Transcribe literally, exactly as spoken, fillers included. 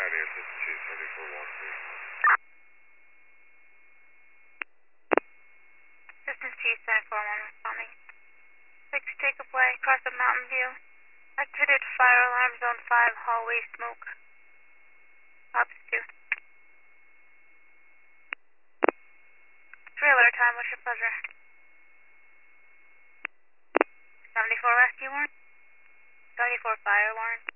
Pioneer, this is Chief seventy-four one three. This is Chief seventy-four one responding. six Jacob Way, across the Mountain View. Activated fire alarm zone five, hallway smoke. Ops two. Three alert time, what's your pleasure? seventy-four rescue warrant? seventy-four fire warrant?